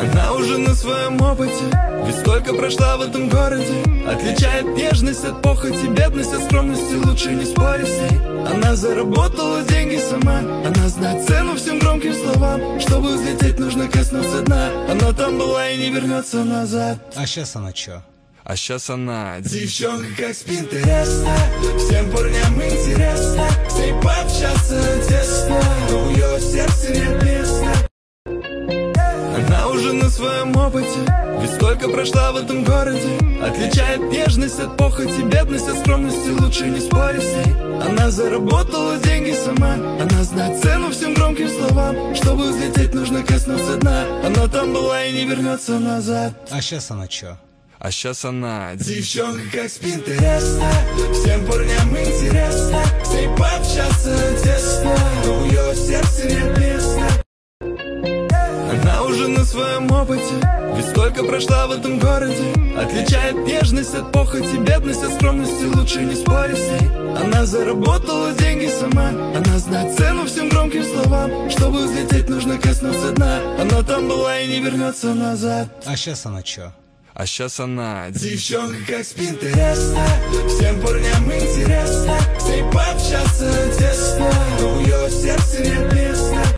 Она уже на своем опыте, ведь столько прошла в этом городе. Отличает нежность от похоти, бедность от скромности, лучше не спорить с ней. Она заработала деньги сама, она знает цену всем громким словам. Чтобы взлететь, нужно коснуться дна. Она там была и не вернется назад. А сейчас она чё? А сейчас она девчонка как с Пинтереста. Всем парням интересно с ней пообщаться тесно, но у ее сердце нет места. Она уже на своем опыте, ведь столько прошла в этом городе. Отличает нежность от похоти, бедность от скромности, лучше не спорить с ней. Она заработала деньги сама, она знает цену всем громким словам. Чтобы взлететь, нужно коснуться дна. Она там была и не вернется назад. А сейчас она чё? А сейчас она девчонка как с Пинтереста. Всем парням интересно с ней пообщаться тесно, но у ее сердце нет места. Она уже на своем опыте, ведь столько прошла в этом городе. Отличает нежность от похоти, бедность от скромности, лучше не спорить с ней. Она заработала деньги сама, она знает цену всем громким словам. Чтобы взлететь, нужно коснуться дна. Она там была и не вернется назад. А сейчас она чё? А сейчас она девчонка как с Пинтереста. Всем парням интересно с ней пообщаться тесно, но у ее сердце нет места.